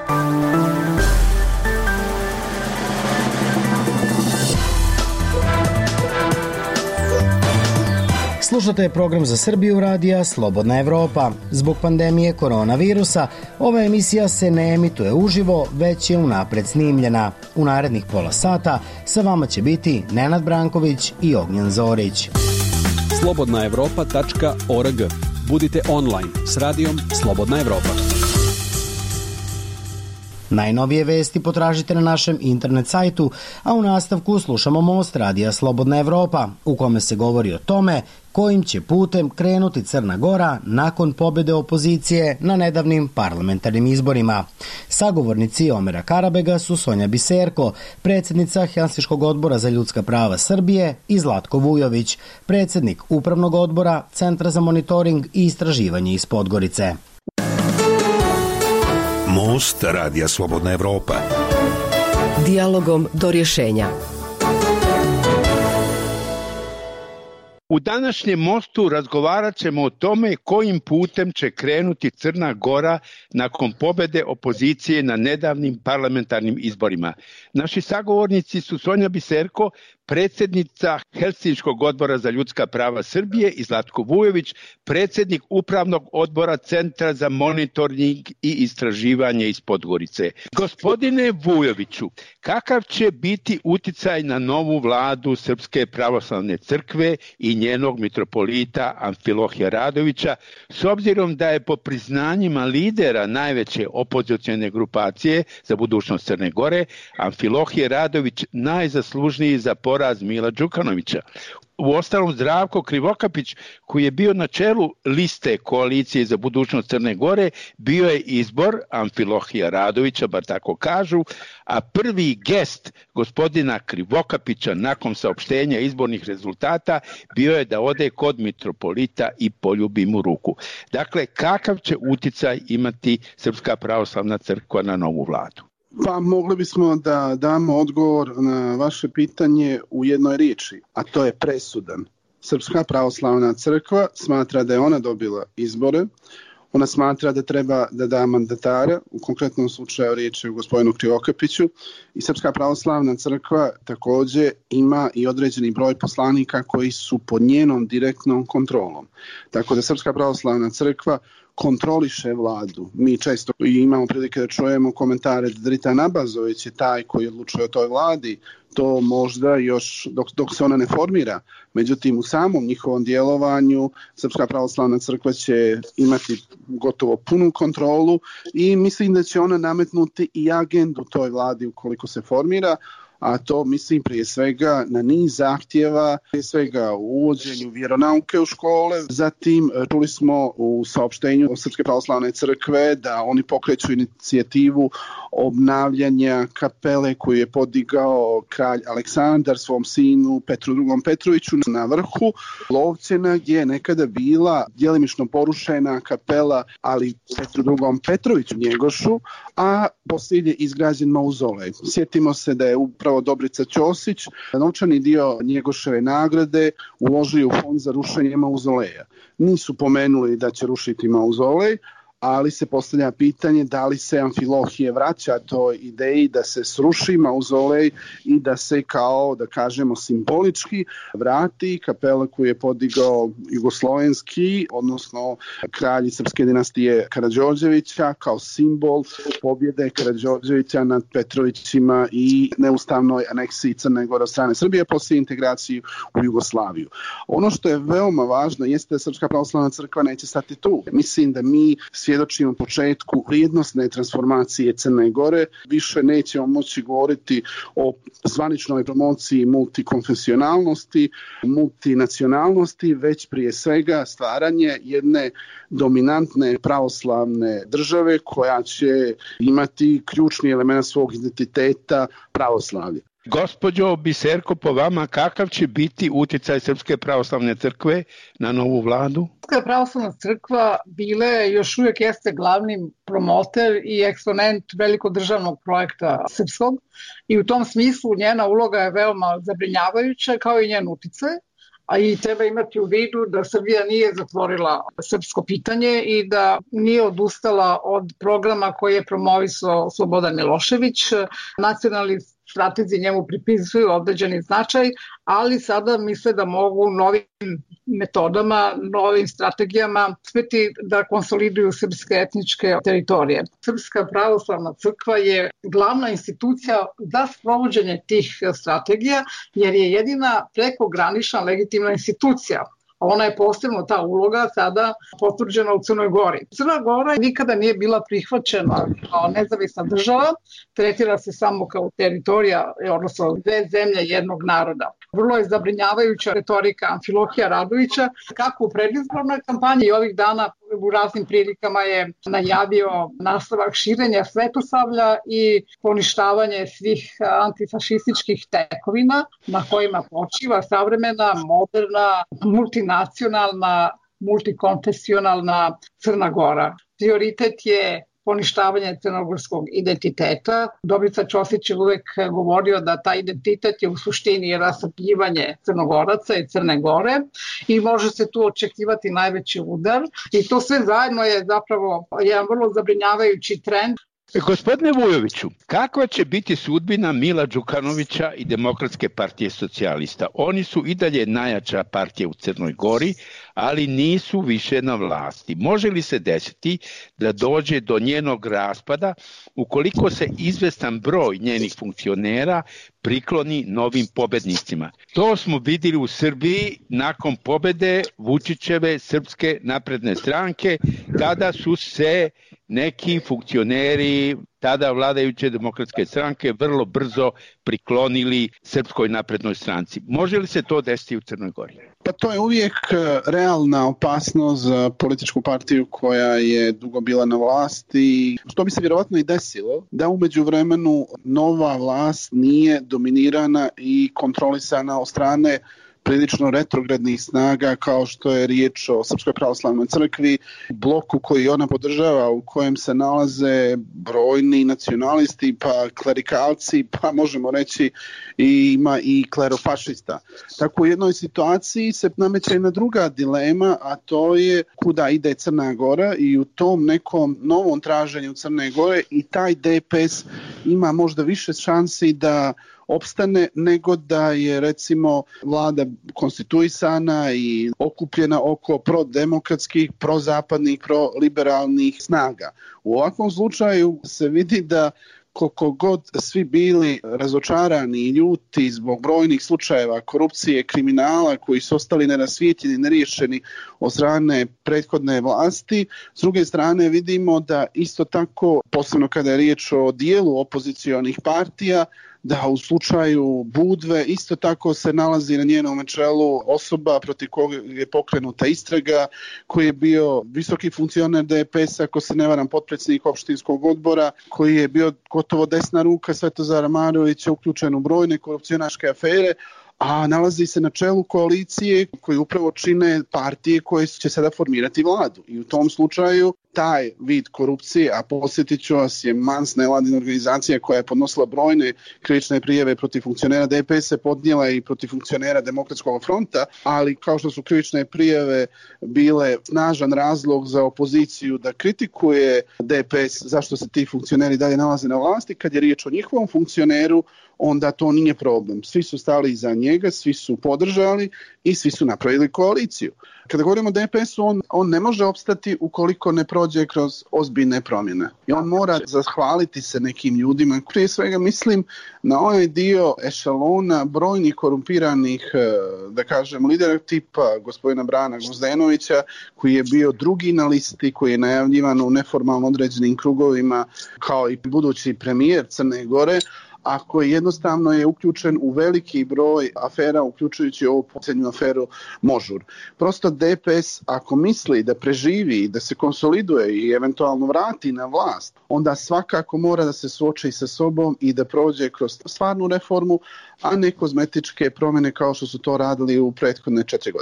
Slušate program za Srbiju radija Slobodna Evropa. Zbog pandemije koronavirusa, ova emisija se ne emituje uživo, već je unapred snimljena. U narednih pola sata sa vama će biti Nenad Branković i Ognjen Zorić. slobodnaevropa.org. Budite online s radijom Slobodna Evropa. Najnovije vesti potražite na našem internet sajtu, a u nastavku slušamo Most radija Slobodna Evropa, u kome se govori o tome kojim će putem krenuti Crna Gora nakon pobjede opozicije na nedavnim parlamentarnim izborima. Sagovornici Omera Karabega su Sonja Biserko, predsjednica Helsinškog odbora za ljudska prava Srbije, i Zlatko Vujović, predsjednik Upravnog odbora Centra za monitoring i istraživanje iz Podgorice. Most radija Slobodna Evropa. Dijalogom do rješenja. U današnjem mostu razgovarat ćemo o tome kojim putem će krenuti Crna Gora nakon pobjede opozicije na nedavnim parlamentarnim izborima. Naši sagovornici su Sonja Biserko, predsjednica Helsinškog odbora za ljudska prava Srbije, i Zlatko Vujović, predsjednik Upravnog odbora Centra za monitoring i istraživanje iz Podgorice. Gospodine Vujoviću, kakav će biti uticaj na novu vladu Srpske pravoslavne crkve i njenog mitropolita Amfilohija Radovića, s obzirom da je po priznanjima lidera najveće opozicione grupacije za budućnost Crne Gore, Amfilohije Radović najzaslužniji za poraz Mila Đukanovića? Uostalom, Zdravko Krivokapić, koji je bio na čelu liste koalicije za budućnost Crne Gore, bio je izbor Amfilohija Radovića, bar tako kažu, a prvi gest gospodina Krivokapića nakon saopštenja izbornih rezultata bio je da ode kod mitropolita i poljubi mu ruku. Dakle, kakav će uticaj imati Srpska pravoslavna crkva na novu vladu? Pa mogli bismo da damo odgovor na vaše pitanje u jednoj riječi, a to je presudan. Srpska pravoslavna crkva smatra da je ona dobila izbore, ona smatra da treba da da mandatara, u konkretnom slučaju riječ je o gospodinu Krivokapiću, i Srpska pravoslavna crkva također ima i određeni broj poslanika koji su pod njenom direktnom kontrolom. Tako da Srpska pravoslavna crkva kontroliše vladu. Mi često imamo prilike da čujemo komentare da Dritan Abazović je taj koji odlučuje o toj vladi, to možda još dok se ona ne formira. Međutim, u samom njihovom djelovanju Srpska pravoslavna crkva će imati gotovo punu kontrolu i mislim da će ona nametnuti i agendu toj vladi ukoliko se formira, a to mislim prije svega na niz zahtjeva, prije svega u uvođenju vjeronauke u škole. Zatim čuli smo u saopštenju Srpske pravoslavne crkve da oni pokreću inicijativu obnavljanja kapele koju je podigao kralj Aleksandar svom sinu Petru II. Petroviću na vrhu Lovćena, gdje je nekada bila djelimično porušena kapela, ali Petru II. Petroviću Njegošu, a poslije je izgrađen mauzolej. Sjetimo se da je upravo Dobrica Ćosić novčani dio Njegoševe nagrade uložio u fond za rušenje mauzoleja. Nisu pomenuli da će rušiti mauzolej, ali se postavlja pitanje da li se Amfilohije vraća toj ideji da se sruši mauzolej i da se, kao da kažemo simbolički, vrati kapela koju je podigao jugoslovenski, odnosno kralj srpske dinastije Karađorđevića, kao simbol pobjede Karađorđevića nad Petrovićima i neustavnoj aneksiji Crne Gore od strane Srbije poslije integraciju u Jugoslaviju. Ono što je veoma važno jeste da Srpska pravoslavna crkva neće stati tu. Mislim da mi svjedočimo početku vrijednosne transformacije Crne Gore. Više nećemo moći govoriti o zvaničnoj promociji multikonfesionalnosti, multinacionalnosti, već prije svega stvaranje jedne dominantne pravoslavne države koja će imati ključni element svog identiteta pravoslavlja. Gospođo Biserko, po vama kakav će biti utjecaj Srpske pravoslavne crkve na novu vladu? Srpska pravoslavna crkva bile još uvijek jeste glavni promoter i eksponent velikog državnog projekta srpskog i u tom smislu njena uloga je veoma zabrinjavajuća kao i njen uticaj. a i treba imati u vidu da Srbija nije zatvorila srpsko pitanje i da nije odustala od programa koji je promovisao Slobodan Milošević. Nacionalni stratezi njemu pripisuju određeni značaj, ali sada misle da mogu novim metodama, novim strategijama uspeti da konsoliduju srpske etničke teritorije. Srpska pravoslavna crkva je glavna institucija za sprovođenje tih strategija, jer je jedina prekogranična legitimna institucija. Ona je posebno ta uloga sada potvrđena u Crnoj Gori. Crna Gora nikada nije bila prihvaćena kao nezavisna država, tretira se samo kao teritorija, odnosno dve zemlje jednog naroda. Vrlo je zabrinjavajuća retorika Amfilohija Radovića, kako u predizbornoj kampanji i ovih dana u raznim prilikama je najavio nastavak širenja svetosavlja i poništavanje svih antifašističkih tekovina na kojima počiva savremena, moderna, multinacionalna, multikonfesionalna Crna Gora. Prioritet je poništavanje crnogorskog identiteta. Dobrica Ćosić je uvek govorio da taj identitet je u suštini rasapljivanje Crnogoraca i Crne Gore i može se tu očekivati najveći udar. I to sve zajedno je zapravo jedan vrlo zabrinjavajući trend. Gospodine Vujoviću, kakva će biti sudbina Mila Đukanovića i Demokratske partije socijalista? Oni su i dalje najjača partija u Crnoj Gori, ali nisu više na vlasti. Može li se desiti da dođe do njenog raspada ukoliko se izvestan broj njenih funkcionera prikloni novim pobednicima? To smo videli u Srbiji nakon pobede Vučićeve Srpske napredne stranke, kada su se neki funkcioneri tada vladajuće Demokratske stranke vrlo brzo priklonili Srpskoj naprednoj stranci. Može li se to desiti u Crnoj Gori? Pa to je uvijek realna opasnost za političku partiju koja je dugo bila na vlasti. Što bi se vjerovatno i desilo, da u međuvremenu nova vlast nije dominirana i kontrolisana od strane prilično retrogradnih snaga, kao što je riječ o Srpskoj pravoslavnoj crkvi, bloku koji ona podržava, u kojem se nalaze brojni nacionalisti, pa klerikalci, pa možemo reći ima i klerofašista. Tako u jednoj situaciji se nameće jedna druga dilema, a to je kuda ide Crna Gora, i u tom nekom novom traženju Crne Gore i taj DPS ima možda više šansi da opstane nego da je recimo vlada konstituisana i okupljena oko prodemokratskih, prozapadnih, proliberalnih snaga. U ovakvom slučaju se vidi da koliko god svi bili razočarani i ljuti zbog brojnih slučajeva korupcije, kriminala koji su ostali nerasvijetljeni, neriješeni od strane prethodne vlasti, s druge strane vidimo da isto tako, posebno kada je riječ o dijelu opozicionih partija, da u slučaju Budve isto tako se nalazi na njenom čelu osoba protiv koga je pokrenuta istraga, koji je bio visoki funkcioner DPS-a, ako se ne varam, potpredsjednik opštinskog odbora, koji je bio gotovo desna ruka Svetozara Marovića, uključen u brojne korupcionaške afere, a nalazi se na čelu koalicije koji upravo čine partije koje će sada formirati vladu. I u tom slučaju taj vid korupcije, a posjetit ću vas, je MANS, nevladina organizacija koja je podnosila brojne krivične prijave protiv funkcionera DPS, podnijela i protiv funkcionera Demokratskog fronta, ali kao što su krivične prijave bile snažan razlog za opoziciju da kritikuje DPS zašto se ti funkcioneri dalje nalaze na vlasti, kad je riječ o njihovom funkcioneru, onda to nije problem. Svi su stali iza njega, svi su podržali i svi su napravili koaliciju. Kada govorimo o DPS-u, on ne može opstati ukoliko ne prođe kroz ozbiljne promjene. I on mora zahvaliti se nekim ljudima. Prije svega mislim na onaj dio ešalona brojnih korumpiranih, da kažem, lidera tipa gospodina Brana Gvozdenovića, koji je bio drugi na listi, koji je najavljivan u neformalno određenim krugovima kao i budući premijer Crne Gore, a koji jednostavno je uključen u veliki broj afera, uključujući ovu posljednju aferu Možur. Prosto DPS, ako misli da preživi i da se konsoliduje i eventualno vrati na vlast, onda svakako mora da se suoči sa sobom i da prođe kroz stvarnu reformu, a ne kozmetičke promjene kao što su to radili u prethodne 4 godine.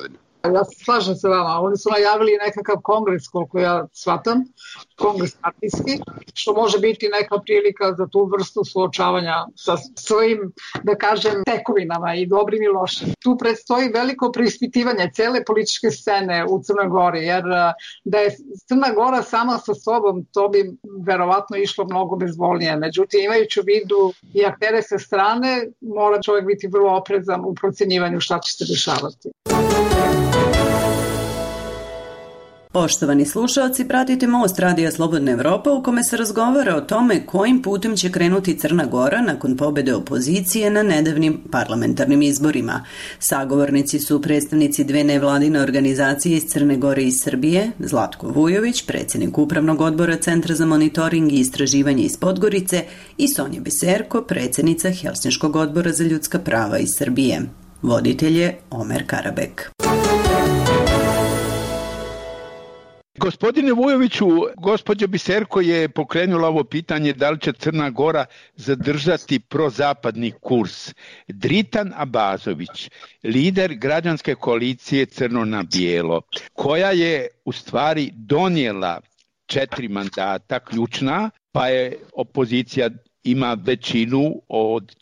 Ja se slažem sa vama, oni su najavili nekakav kongres, koliko ja shvatam, kongres partijski, što može biti neka prilika za tu vrstu suočavanja sa svojim, da kažem, tekovinama i dobrim i lošim. Tu predstoji veliko preispitivanje cele političke scene u Crnoj Gori, jer da je Crna Gora sama sa sobom, to bi verovatno išlo mnogo bezbolnije. Međutim, imajući u vidu i aktere sa strane, mora čovjek biti vrlo oprezan u procenjivanju šta će se dešavati. Poštovani slušalci, pratite Most Radija Slobodna Evropa u kome se razgovara o tome kojim putem će krenuti Crna Gora nakon pobede opozicije na nedavnim parlamentarnim izborima. Sagovornici su predstavnici dve nevladine organizacije iz Crne Gore i Srbije, Zlatko Vujović, predsjednik Upravnog odbora Centra za monitoring i istraživanje iz Podgorice, i Sonja Biserko, predsjednica Helsinškog odbora za ljudska prava iz Srbije. Voditelj je Omer Karabek. Gospodine Vujoviću, gospođa Biserko je pokrenula ovo pitanje da li će Crna Gora zadržati prozapadni kurs. Dritan Abazović, lider građanske koalicije Crno na bijelo, koja je u stvari donijela 4 mandata ključna, pa je opozicija ima većinu od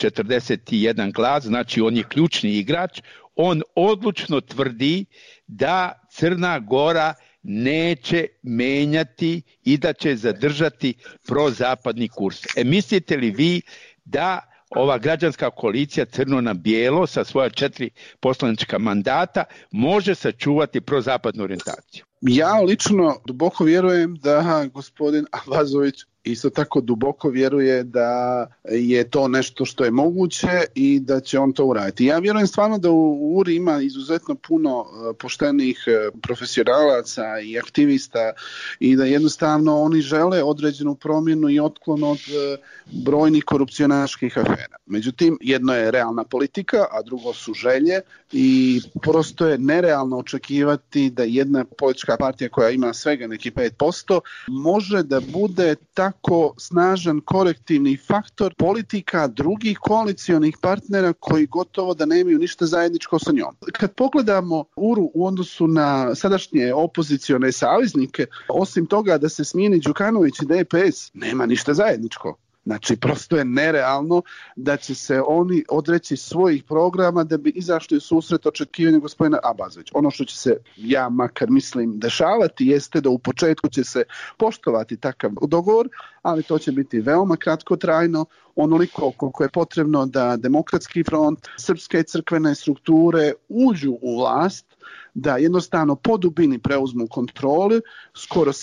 41 glas, znači on je ključni igrač, on odlučno tvrdi da Crna Gora neće menjati i da će zadržati prozapadni kurs. Mislite li vi da ova građanska koalicija Crno na bijelo sa svoja 4 poslanička mandata može sačuvati prozapadnu orijentaciju? Ja lično duboko vjerujem da gospodin Abazović isto tako duboko vjeruje da je to nešto što je moguće i da će on to uraditi. Ja vjerujem stvarno da u URI ima izuzetno puno poštenih profesionalaca i aktivista i da jednostavno oni žele određenu promjenu i otklon od brojnih korupcionaških afera. Međutim, jedno je realna politika, a drugo su želje i prosto je nerealno očekivati da jedna politička partija koja ima svega neki 5% može da bude tako snažan korektivni faktor politika drugih koalicionih partnera koji gotovo da nemaju ništa zajedničko sa njom. Kad pogledamo URU u odnosu na sadašnje opozicione saveznike, osim toga da se smijeni Đukanović i DPS, nema ništa zajedničko. Znači, prosto je nerealno da će se oni odreći svojih programa da bi izašli u susret očekivanja gospodina Abazovića. Ono što će se, ja makar mislim, dešavati jeste da u početku će se poštovati takav dogovor, ali to će biti veoma kratkotrajno, onoliko koliko je potrebno da Demokratski front, srpske crkvene strukture uđu u vlast, da jednostavno po dubini preuzmu kontrole, skoro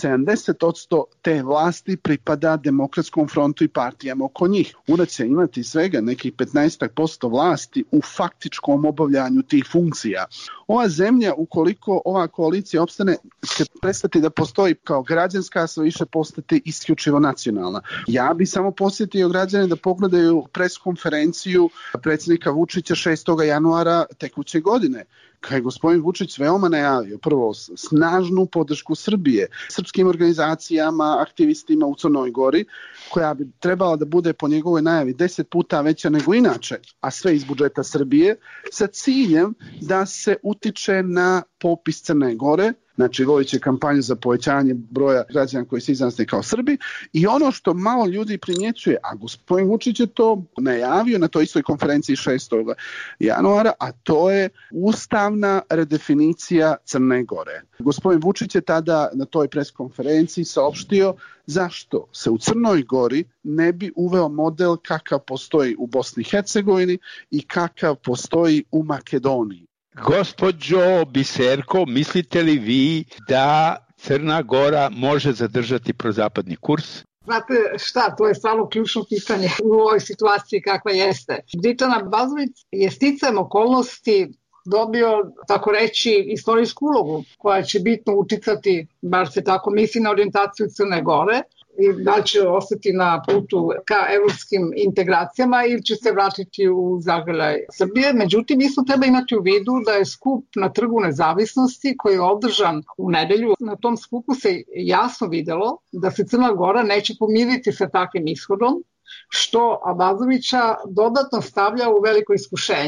70% te vlasti pripada Demokratskom frontu i partijama oko njih. URA će imati svega nekih 15% vlasti u faktičkom obavljanju tih funkcija. Ova zemlja, ukoliko ova koalicija opstane, će prestati da postoji kao građanska, sve više postati isključivo nacionalna. Ja bih samo posjetio građane da pogledaju preskonferenciju predsjednika Vučića 6. januara tekuće godine, kada je gospodin Vučić veoma najavio prvo snažnu podršku Srbije, srpskim organizacijama, aktivistima u Crnoj Gori, koja bi trebala da bude po njegovoj najavi 10 puta veća nego inače, a sve iz budžeta Srbije, sa ciljem da se utiče na popis Crne Gore. Znači, vodit će kampanju za povećanje broja građana koji se izjasne kao Srbi. I ono što malo ljudi primjećuje, a gospodin Vučić je to najavio na toj istoj konferenciji 6. januara, a to je ustavna redefinicija Crne Gore. Gospodin Vučić je tada na toj preskonferenciji saopštio zašto se u Crnoj Gori ne bi uveo model kakav postoji u Bosni i Hercegovini i kakav postoji u Makedoniji. Gospođo Biserko, mislite li vi da Crna Gora može zadržati prozapadni kurs? Znate šta, to je stvarno ključno pitanje u ovoj situaciji kakva jeste. Dritan Abazović je sticajem okolnosti dobio, tako reći, istorijsku ulogu koja će bitno uticati, bar se tako misli, na orijentaciju Crne Gore i da li će ostati na putu ka evropskim integracijama ili će se vratiti u zagrljaj Srbije. Međutim, isto treba imati u vidu da je skup na Trgu nezavisnosti koji je održan u nedelju. Na tom skupu se jasno videlo da se Crna Gora neće pomiriti sa takvim ishodom, što Abazovića dodatno stavlja u veliko iskušenje.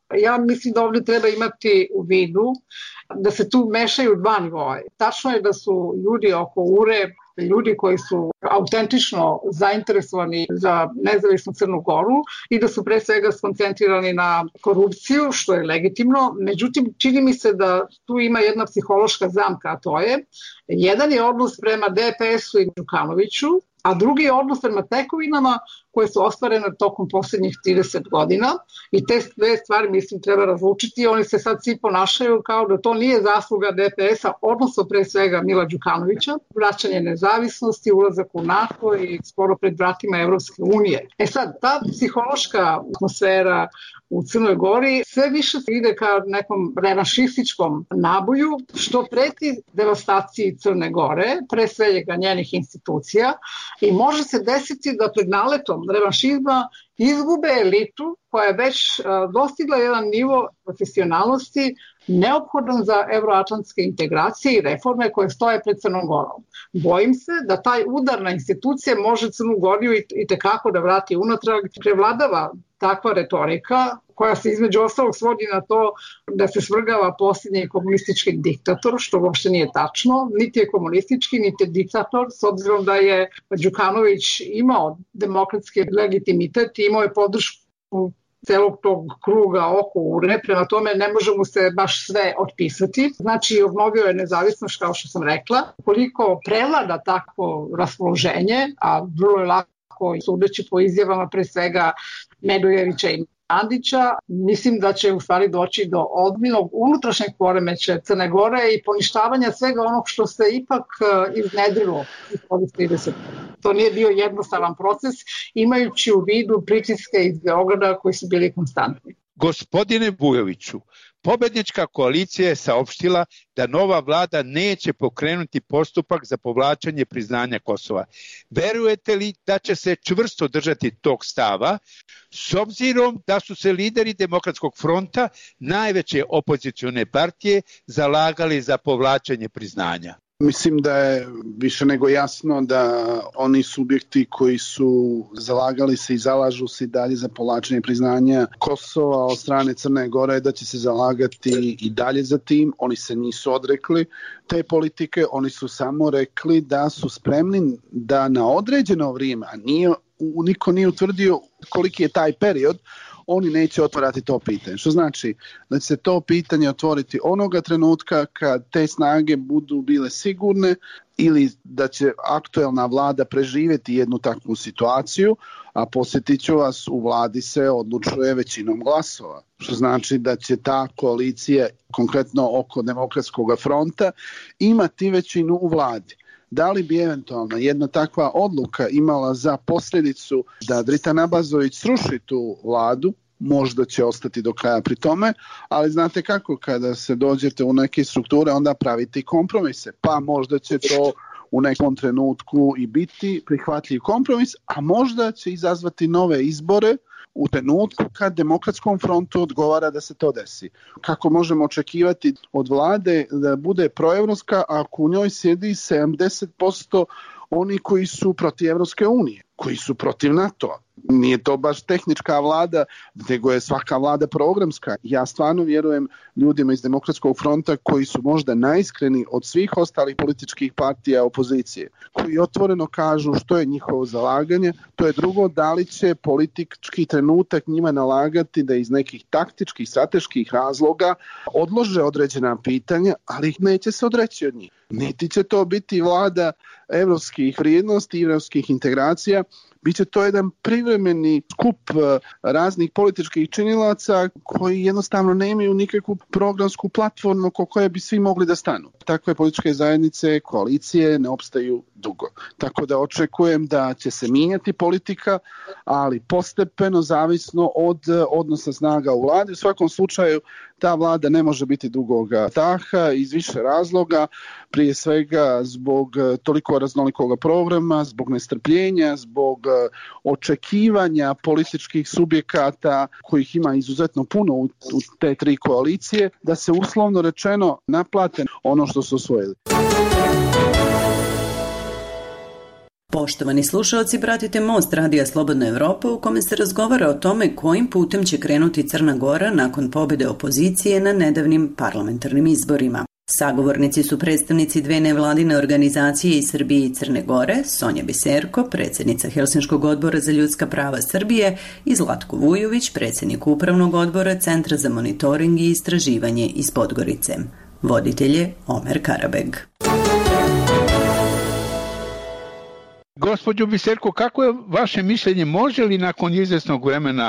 Ja mislim da ovdje treba imati u vidu da se tu mešaju dva nivoa. Tačno je da su ljudi oko URE ljudi koji su autentično zainteresovani za nezavisnu Crnu Goru i da su pre svega skoncentrirani na korupciju, što je legitimno. Međutim, čini mi se da tu ima jedna psihološka zamka, a to je jedan je odnos prema DPS-u i Đukanoviću, a drugi je odnos prema tekovinama koje su ostvarene tokom posljednjih 30 godina i te dve stvari mislim treba razlučiti. Oni se sad svi ponašaju kao da to nije zasluga DPS-a, odnosno pre svega Mila Đukanovića, vraćanje nezavisnosti, ulazak u NATO i skoro pred vratima Evropske unije. Sad, ta psihološka atmosfera u Crnoj Gori sve više se ide ka nekom revanšističkom naboju, što preti devastaciji Crne Gore, pre svega njenih institucija, i može se desiti da pred naletom revanšizma izgube elitu koja je već dostigla jedan nivo profesionalnosti neophodan za evroatlantske integracije i reforme koje stoje pred Crnom Gorom. Bojim se da taj udar na institucije može Crnu Goru i tekako da vrati unatrag. Prevladava takva retorika koja se između ostalog svodi na to da se svrgava posljednji komunistički diktator, što uopšte nije tačno. Niti je komunistički, niti je diktator, s obzirom da je Đukanović imao demokratski legitimitet i imao je podršku celog tog kruga oko URE, prema tome ne možemo se baš sve otpisati. Znači, obnovio je nezavisnost, kao što sam rekla. Koliko prevlada takvo raspoloženje, a vrlo je lako sudeći po izjavama pre svega Medojevića i Mandića, mislim da će u stvari doći do ozbiljnog unutrašnjeg poremeća Crne Gore i poništavanja svega onog što se ipak iznedrilo iz ovih 30. To nije bio jednostavan proces, imajući u vidu pritiske iz Beograda koji su bili konstantni. Gospodine Vujoviću, pobednička koalicija je saopštila da nova vlada neće pokrenuti postupak za povlačenje priznanja Kosova. Verujete li da će se čvrsto držati tog stava, s obzirom da su se lideri Demokratskog fronta, najveće opozicione partije, zalagali za povlačenje priznanja? Mislim da je više nego jasno da oni subjekti koji su zalagali se i zalažu se i dalje za povlačenje priznanja Kosova od strane Crne Gore, da će se zalagati i dalje za tim. Oni se nisu odrekli te politike, oni su samo rekli da su spremni da na određeno vrijeme, a niko nije utvrdio koliki je taj period, oni neće otvarati to pitanje. Što znači da će se to pitanje otvoriti onoga trenutka kad te snage budu bile sigurne ili da će aktuelna vlada preživjeti jednu takvu situaciju, a posjetit ću vas, u vladi se odlučuje većinom glasova. Što znači da će ta koalicija, konkretno oko Demokratskog fronta, imati većinu u vladi. Da li bi eventualno jedna takva odluka imala za posljedicu da Dritan Abazović sruši tu vladu, možda će ostati do kraja pri tome, ali znate kako, kada se dođete u neke strukture, onda pravite kompromise, pa možda će to u nekom trenutku i biti prihvatljiv kompromis, a možda će izazvati nove izbore u trenutku kad Demokratskom frontu odgovara da se to desi. Kako možemo očekivati od vlade da bude proevropska ako u njoj sjedi 70% oni koji su protiv Evropske unije, koji su protiv NATO-a? Nije to baš tehnička vlada, nego je svaka vlada programska. Ja stvarno vjerujem ljudima iz Demokratskog fronta koji su možda najiskreniji od svih ostalih političkih partija opozicije, koji otvoreno kažu što je njihovo zalaganje. To je drugo, da li će politički trenutak njima nalagati da iz nekih taktičkih, strateških razloga odlože određena pitanja, ali ih neće se odreći od njih. Niti će to biti vlada evropskih vrijednosti, evropskih integracija, biće to jedan privremeni skup raznih političkih činilaca koji jednostavno nemaju nikakvu programsku platformu oko koje bi svi mogli da stanu. Takve političke zajednice, koalicije ne opstaju dugo. Tako da očekujem da će se mijenjati politika, ali postepeno, zavisno od odnosa snaga u vladi. U svakom slučaju ta vlada ne može biti dugoga daha iz više razloga, prije svega zbog toliko raznolikog programa, zbog nestrpljenja, zbog očekivanja političkih subjekata kojih ima izuzetno puno u te tri koalicije, da se uslovno rečeno naplate ono što su osvojili. Poštovani slušaoci, pratite Most Radija Slobodna Evropa u kome se razgovara o tome kojim putem će krenuti Crna Gora nakon pobede opozicije na nedavnim parlamentarnim izborima. Sagovornici su predstavnici dve nevladine organizacije iz Srbije i Crne Gore, Sonja Biserko, predsjednica Helsinškog odbora za ljudska prava Srbije, i Zlatko Vujović, predsjednik Upravnog odbora Centra za monitoring i istraživanje iz Podgorice. Voditelj je Omer Karabeg. Gospođo Biserko, kako je vaše mišljenje, može li nakon izvjesnog vremena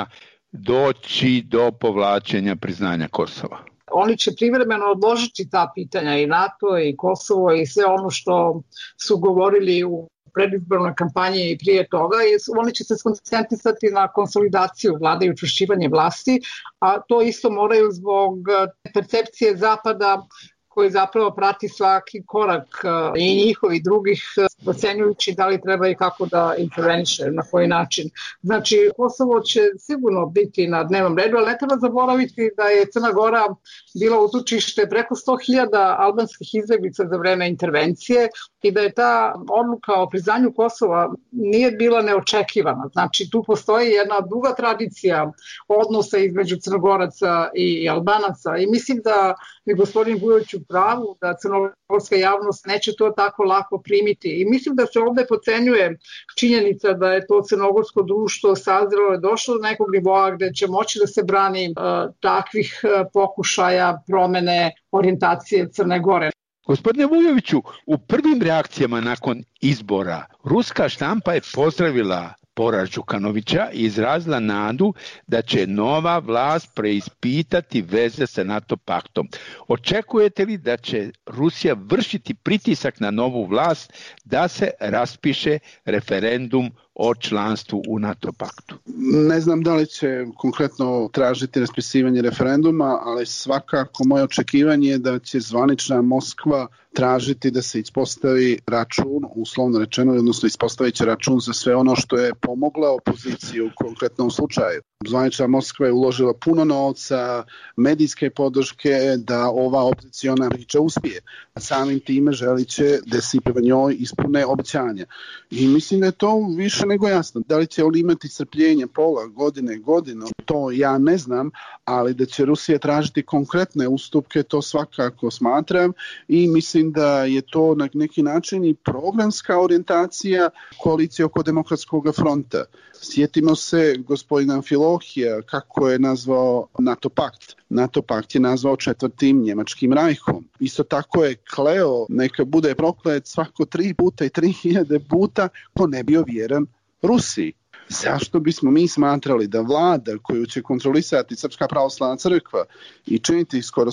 doći do povlačenja priznanja Kosova? Oni će privremeno odložiti ta pitanja, i NATO i Kosovo i sve ono što su govorili u predizbornoj kampanji i prije toga, i oni će se skoncentrisati na konsolidaciju vlade i učvršćivanje vlasti, a to isto moraju zbog percepcije Zapada koji zapravo prati svaki korak i njihov i drugih, ocenjujući da li treba i kako da interveniše, na koji način. Znači, Kosovo će sigurno biti na dnevnom redu, ali ne treba zaboraviti da je Crna Gora bila utočište preko 100.000 albanskih izbeglica za vreme intervencije i da je ta odluka o priznanju Kosova nije bila neočekivana. Znači, tu postoji jedna duga tradicija odnosa između Crnogoraca i Albanaca i mislim da je gospodin Vujović u pravu da crnogorska javnost neće to tako lako primiti. I mislim da se ovde podcenjuje činjenica da je to crnogorsko društvo sazrelo i došlo do nekog nivoa gde će moći da se brani takvih pokušaja promene orijentacije Crne Gore. Gospodine Vujoviću, u prvim reakcijama nakon izbora ruska štampa je pozdravila poraz Đukanovića i izrazila nadu da će nova vlast preispitati veze sa NATO paktom. Očekujete li da će Rusija vršiti pritisak na novu vlast da se raspiše referendum o članstvu u NATO paktu? Ne znam da li će konkretno tražiti raspisivanje referenduma, ali svakako moje očekivanje je da će zvanična Moskva tražiti da se ispostavi račun, uslovno rečeno, odnosno ispostavit će račun za sve ono što je pomogla opoziciji u konkretnom slučaju. Zvanična Moskva je uložila puno novca, medijske podrške da ova opoziciona priča uspije. Samim time želit će da se prema njoj ispune obećanja. I mislim da je to više nego jasno. Da li će oni imati strpljenje pola godine, godinu, to ja ne znam, ali da će Rusija tražiti konkretne ustupke, to svakako smatram i mislim da je to na neki način i programska orijentacija koalicije oko Demokratskog fronta. Sjetimo se gospodina Filohija kako je nazvao NATO pakt. NATO pakt je nazvao četvrtim njemačkim rajhom. Isto tako je kleo, neka bude proklet svako 3 puta i 3000 puta ko ne bio vjeran Rusiji. Zašto bismo mi smatrali da vlada koju će kontrolisati Srpska pravoslavna crkva i činiti skoro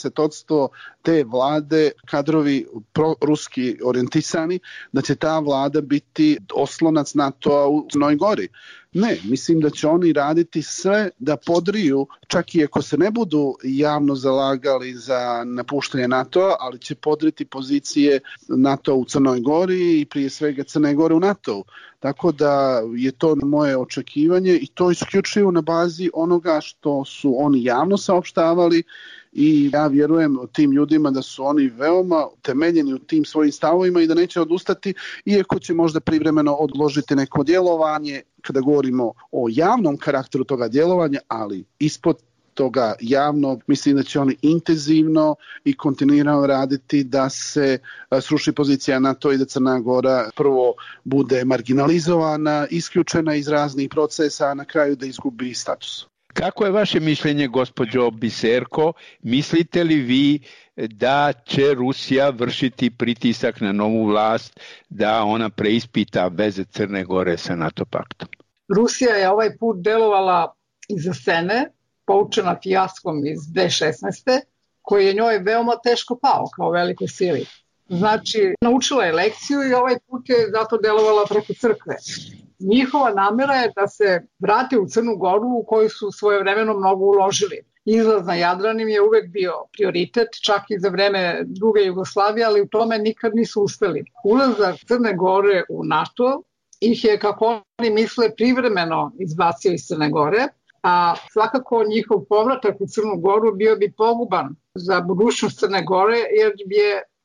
70% te vlade kadrovi proruski orijentisani, da će ta vlada biti oslonac NATO-a u Crnoj Gori? Ne, mislim da će oni raditi sve da podriju, čak i ako se ne budu javno zalagali za napuštanje NATO-a, ali će podriti pozicije NATO u Crnoj Gori i prije svega Crne Gore u NATO-u. Tako da je to moje očekivanje i to isključivo na bazi onoga što su oni javno saopštavali i ja vjerujem tim ljudima da su oni veoma temeljeni u tim svojim stavovima i da neće odustati, iako će možda privremeno odložiti neko djelovanje kada govorimo o javnom karakteru toga djelovanja, ali ispod toga javno mislim da će oni intenzivno i kontinuirano raditi da se sruši pozicija NATO i da Crna Gora prvo bude marginalizovana, isključena iz raznih procesa, a na kraju da izgubi status. Kako je vaše mišljenje, gospođo Biserko? Mislite li vi da će Rusija vršiti pritisak na novu vlast da ona preispita veze Crne Gore sa NATO paktom? Rusija je ovaj put delovala iza scene, poučena fijaskom iz 2016. koji je njoj veoma teško pao kao velikoj sili. Znači, naučila je lekciju i ovaj put je zato delovala preko crkve. Njihova namjera je da se vrati u Crnu Goru u koju su svojevremeno mnogo uložili. Izlaz na Jadran im je uvek bio prioritet, čak i za vreme druge Jugoslavije, ali u tome nikad nisu uspeli. Ulazak Crne Gore u NATO ih je, kako oni misle, privremeno izbacio iz Crne Gore, a svakako njihov povratak u Crnu Goru bio bi poguban za budućnost Crne Gore, jer je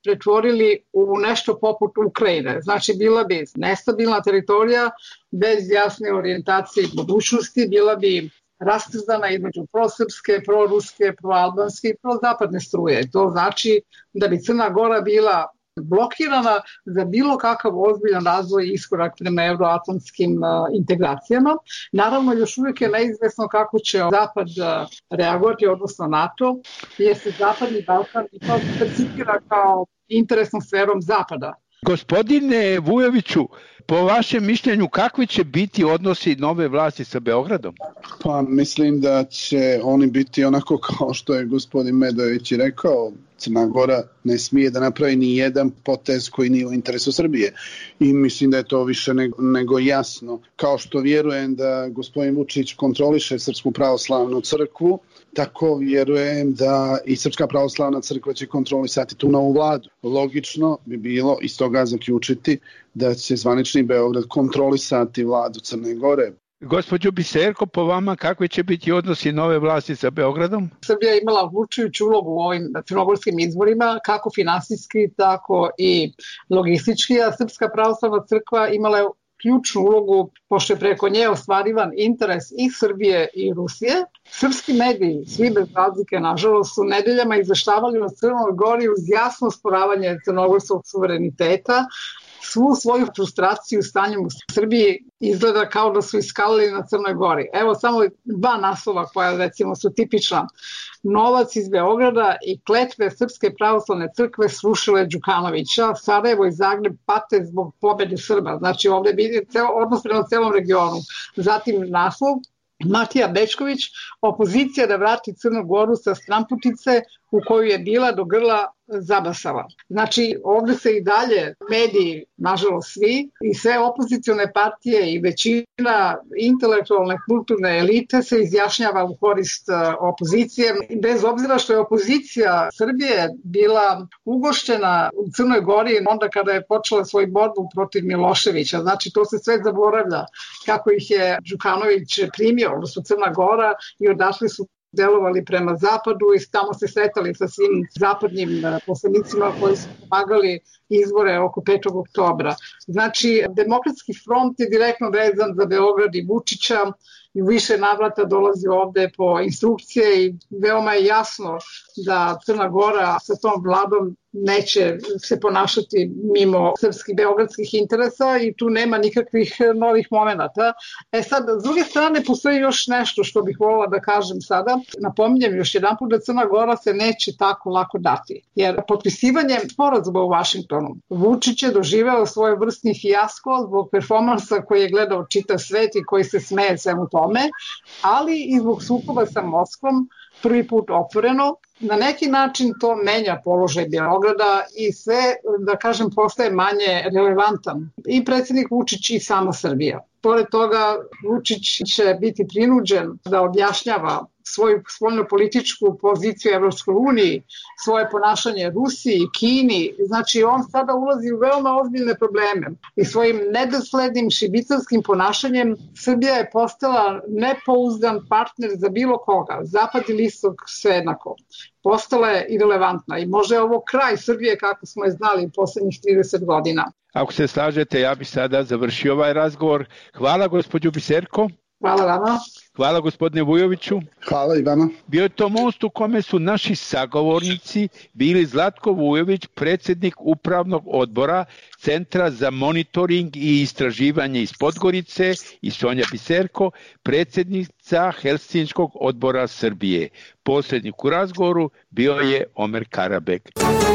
pretvorili u nešto poput Ukrajine. Znači, bila bi nestabilna teritorija bez jasne orijentacije i budućnosti, bila bi rastrzana između prosrpske, proruske, proalbanske i prozapadne struje. To znači da bi Crna Gora bila blokirana za bilo kakav ozbiljan razvoj i iskorak prema euroatlantskim integracijama. Naravno, još uvijek je neizvesno kako će Zapad reagovati, odnosno NATO, jer se Zapadni Balkan ipak percipira kao interesnom sferom Zapada. Gospodine Vujoviću, po vašem mišljenju kakvi će biti odnosi nove vlasti sa Beogradom? Pa mislim da će oni biti onako kao što je gospodin Medović i rekao. Crna Gora ne smije da napravi ni jedan potez koji nije u interesu Srbije. I mislim da je to više nego jasno. Kao što vjerujem da gospodin Vučić kontroliše Srpsku pravoslavnu crkvu, tako vjerujem da i Srpska pravoslavna crkva će kontrolisati tu novu vladu. Logično bi bilo iz toga zaključiti da će zvanični Beograd kontrolisati vladu Crne Gore. Gospođo Biserko, po vama kakvi će biti odnosi nove vlasti sa Beogradom? Srbija je imala odlučujuću ulogu u ovim crnogorskim izborima, kako finansijski, tako i logistički, a Srpska pravoslavna crkva imala je ključnu ulogu, pošto je preko nje ostvarivan interes i Srbije i Rusije. Srpski mediji, svi bez razlike, nažalost, su nedeljama izveštavali o Crnoj Gori uz jasno osporavanje crnogorskog suvereniteta. Svu svoju frustraciju stanjem u Srbiji izgleda kao da su iskalili na Crnoj Gori. Evo samo dva naslova koja recimo su tipična. Novac iz Beograda i kletve Srpske pravoslavne crkve srušile Đukanovića, Sarajevo i Zagreb pate zbog pobede Srba. Znači ovdje je odnos prema celom regionu. Zatim naslov Matija Bečković, opozicija da vrati Crnu Goru sa stranputice u koju je bila do grla zabasala. Znači, ovdje se i dalje mediji, nažalost svi, i sve opozicione partije i većina intelektualne kulturne elite se izjašnjava u korist opozicije. Bez obzira što je opozicija Srbije bila ugošćena u Crnoj Gori onda kada je počela svoju borbu protiv Miloševića. Znači, to se sve zaboravlja kako ih je Đukanović primio, odnosno Crna Gora, i odašli su delovali prema zapadu i tamo se sretali sa svim zapadnim poslanicima koji su pomagali izbore oko 5. oktobra. Znači, Demokratski front je direktno vezan za Beograd i Vučića i u više navrata dolazi ovde po instrukcije i veoma je jasno da Crna Gora sa tom vladom neće se ponašati mimo srpskih beogradskih interesa i tu nema nikakvih novih momenata. Sad, s druge strane, postoji još nešto što bih voljela da kažem sada. Napominjem još jedan put da Crna Gora se neće tako lako dati. Jer potpisivanjem sporazuma u Vašingtonu Vučić je doživeo svoj vrstni fijasko zbog performansa koji je gledao čitav svet i koji se smeje svemu tome, ali i zbog sukoba sa Moskvom, prvi put otvoreno. Na neki način to menja položaj Beograda i sve, da kažem, postaje manje relevantan. I predsjednik Vučić i sama Srbija. Pored toga, Vučić će biti prinuđen da objašnjava svoju spoljno-političku poziciju Evropskoj uniji, svoje ponašanje Rusiji, Kini. Znači, on sada ulazi u veoma ozbiljne probleme. I svojim nedoslednim šibicarskim ponašanjem Srbija je postala nepouzdan partner za bilo koga. Zapad ili istok, sve jednako. Postala je irelevantna i možda je ovo kraj Srbije kako smo je znali u posljednjih 30 godina. Ako se slažete, ja bih sada završio ovaj razgovor. Hvala gospođo Biserko. Hvala vama. Hvala gospodine Vujoviću. Hvala i vama. Bio je to most u kome su naši sagovornici bili Zlatko Vujović, predsjednik upravnog odbora Centra za monitoring i istraživanje iz Podgorice, i Sonja Biserko, predsjednica Helsinškog odbora Srbije. Posrednik u razgovoru bio je Omer Karabek.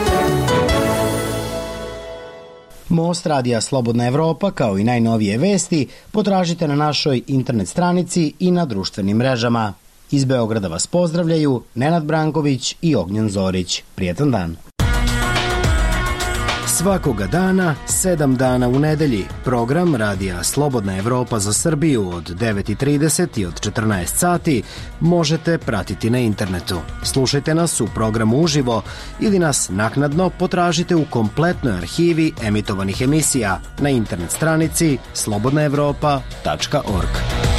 Most Radija Slobodna Evropa kao i najnovije vesti potražite na našoj internet stranici i na društvenim mrežama. Iz Beograda vas pozdravljaju Nenad Branković i Ognjen Zorić. Prijetan dan. Svakoga dana, 7 dana u nedelji, program Radija Slobodna Evropa za Srbiju od 9:30 i od 14 sati možete pratiti na internetu. Slušajte nas u programu uživo ili nas naknadno potražite u kompletnoj arhivi emitovanih emisija na internet stranici slobodnaevropa.org.